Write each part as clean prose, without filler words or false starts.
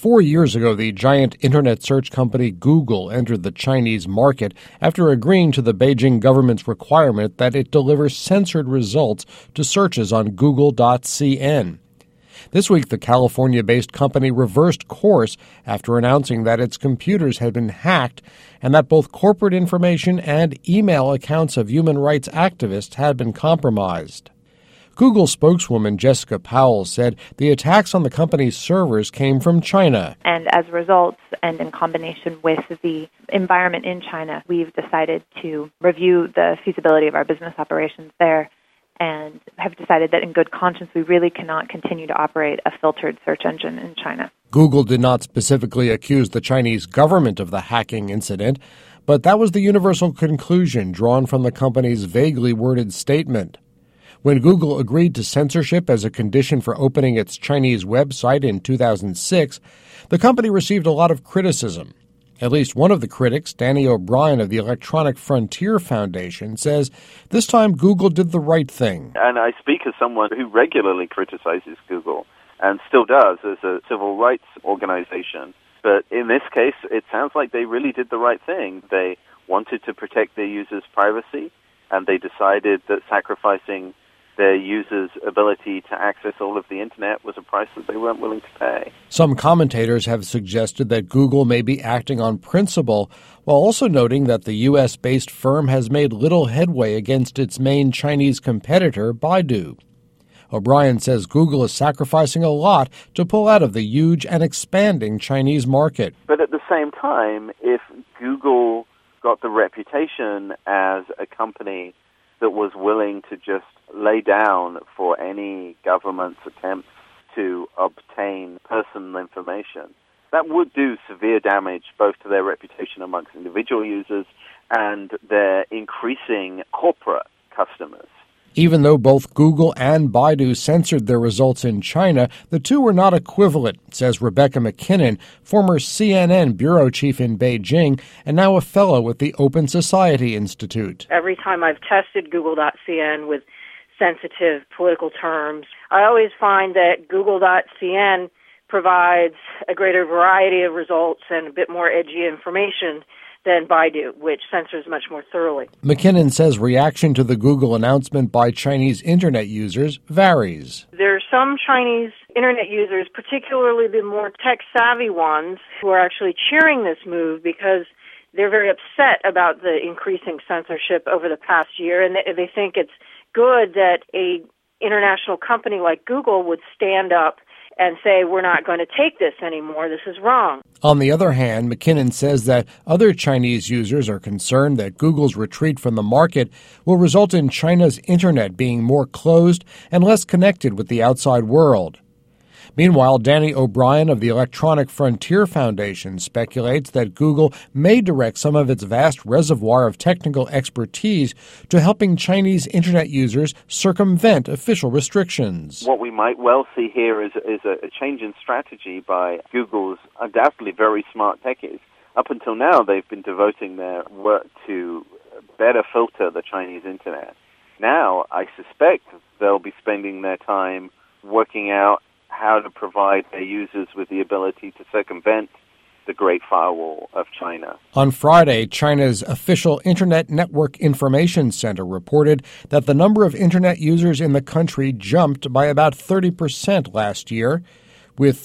4 years ago, the giant internet search company Google entered the Chinese market after agreeing to the Beijing government's requirement that it deliver censored results to searches on Google.cn. This week, the California-based company reversed course after announcing that its computers had been hacked and that both corporate information and email accounts of human rights activists had been compromised. Google spokeswoman Jessica Powell said the attacks on the company's servers came from China. And as a result, and in combination with the environment in China, we've decided to review the feasibility of our business operations there and have decided that in good conscience we really cannot continue to operate a filtered search engine in China. Google did not specifically accuse the Chinese government of the hacking incident, but that was the universal conclusion drawn from the company's vaguely worded statement. When Google agreed to censorship as a condition for opening its Chinese website in 2006, the company received a lot of criticism. At least one of the critics, Danny O'Brien of the Electronic Frontier Foundation, says this time Google did the right thing. And I speak as someone who regularly criticizes Google and still does as a civil rights organization. But in this case, it sounds like they really did the right thing. They wanted to protect their users' privacy, and they decided that sacrificing their users' ability to access all of the internet was a price that they weren't willing to pay. Some commentators have suggested that Google may be acting on principle, while also noting that the U.S.-based firm has made little headway against its main Chinese competitor, Baidu. O'Brien says Google is sacrificing a lot to pull out of the huge and expanding Chinese market. But at the same time, if Google got the reputation as a company that was willing to just lay down for any government's attempts to obtain personal information, that would do severe damage both to their reputation amongst individual users and their increasing corporate customers. Even though both Google and Baidu censored their results in China, the two were not equivalent, says Rebecca McKinnon, former CNN bureau chief in Beijing and now a fellow with the Open Society Institute. Every time I've tested Google.cn with sensitive political terms, I always find that Google.cn provides a greater variety of results and a bit more edgy information than Baidu, which censors much more thoroughly. McKinnon says reaction to the Google announcement by Chinese internet users varies. There are some Chinese internet users, particularly the more tech-savvy ones, who are actually cheering this move because they're very upset about the increasing censorship over the past year, and they think it's good that a international company like Google would stand up and say, we're not going to take this anymore, this is wrong. On the other hand, McKinnon says that other Chinese users are concerned that Google's retreat from the market will result in China's internet being more closed and less connected with the outside world. Meanwhile, Danny O'Brien of the Electronic Frontier Foundation speculates that Google may direct some of its vast reservoir of technical expertise to helping Chinese internet users circumvent official restrictions. What we might well see here is a change in strategy by Google's undoubtedly very smart techies. Up until now, they've been devoting their work to better filter the Chinese internet. Now, I suspect they'll be spending their time working out how to provide their users with the ability to circumvent the Great Firewall of China. On Friday, China's official Internet Network Information Center reported that the number of Internet users in the country jumped by about 30% last year. With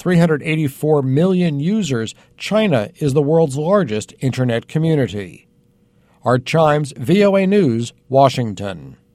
384 million users, China is the world's largest Internet community. Art Chimes, VOA News, Washington.